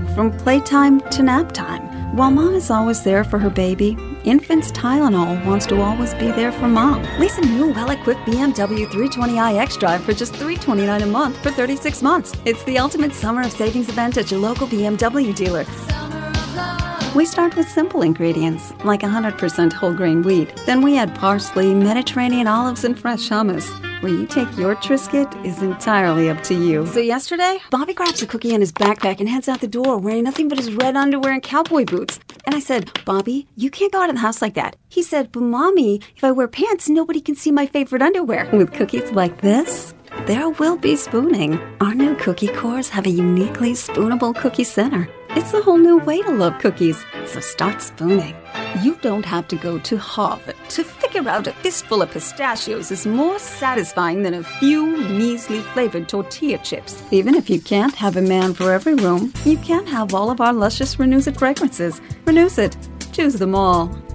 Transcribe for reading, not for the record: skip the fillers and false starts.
from playtime to nap time. While mom is always there for her baby, Infants Tylenol wants to always be there for mom. Lease a new, well-equipped BMW 320i X-Drive for just $329 a month for 36 months. It's the ultimate summer of savings event at your local BMW dealer. We start with simple ingredients, like 100% whole grain wheat. Then we add parsley, Mediterranean olives, and fresh hummus. Where you take your Triscuit is entirely up to you. So yesterday, Bobby grabs a cookie in his backpack and heads out the door wearing nothing but his red underwear and cowboy boots. And I said, Bobby, you can't go out of the house like that. He said, but Mommy, if I wear pants, nobody can see my favorite underwear. With cookies like this, there will be spooning. Our new cookie cores have a uniquely spoonable cookie center. It's a whole new way to love cookies, so start spooning. You don't have to go to Harvard to figure out a fistful of pistachios is more satisfying than a few measly flavored tortilla chips. Even if you can't have a man for every room, you can have all of our luscious Renewsit fragrances. Renewsit. Choose them all.